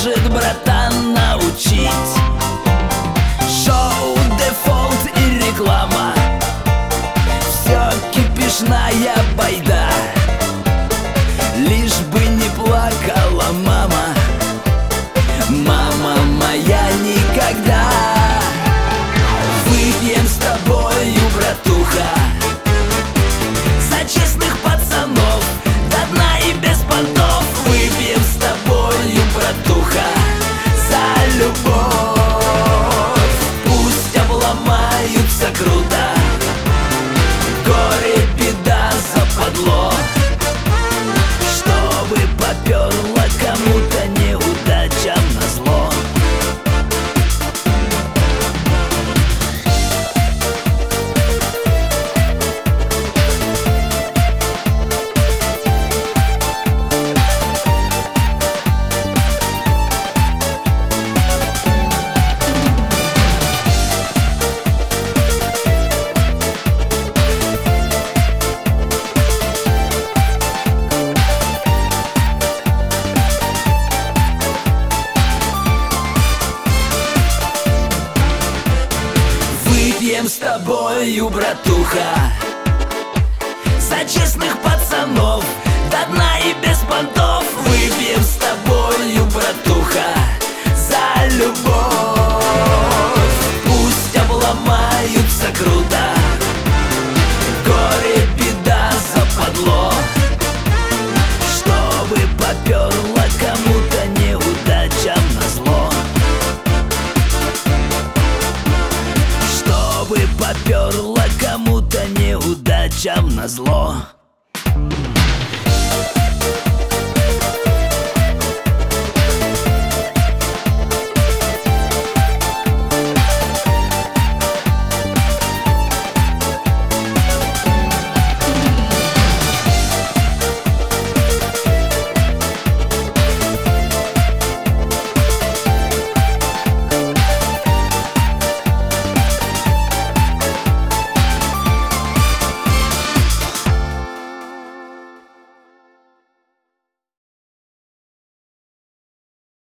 может, братан, научить. Шоу, дефолт и реклама, все кипишная байда, лишь бы не плакала мама, мама моя никогда. Выпьем с тобою, братуха, за честных пацанов, до дна и без понтов. Выпьем с тобою, братуха, за любовь. Пусть обломаются круто, горе, беда, западло, чтобы попёрло кому-то неудача назло. Выпьем с тобою, братуха, за честных пацанов, до дна и без понтов. Выпьем с тобой.